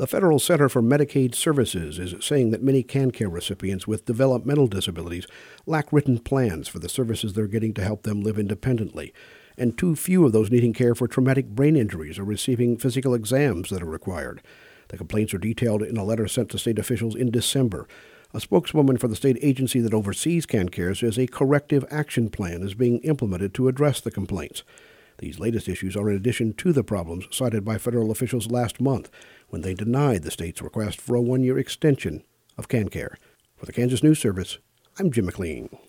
The Federal Center for Medicaid Services is saying that many CanCare recipients with developmental disabilities lack written plans for the services they're getting to help them live independently, and too few of those needing care for traumatic brain injuries are receiving physical exams that are required. The complaints are detailed in a letter sent to state officials in December. A spokeswoman for the state agency that oversees CanCare says a corrective action plan is being implemented to address the complaints. These latest issues are in addition to the problems cited by federal officials last month when they denied the state's request for a one-year extension of CanCare. For the Kansas News Service, I'm Jim McLean.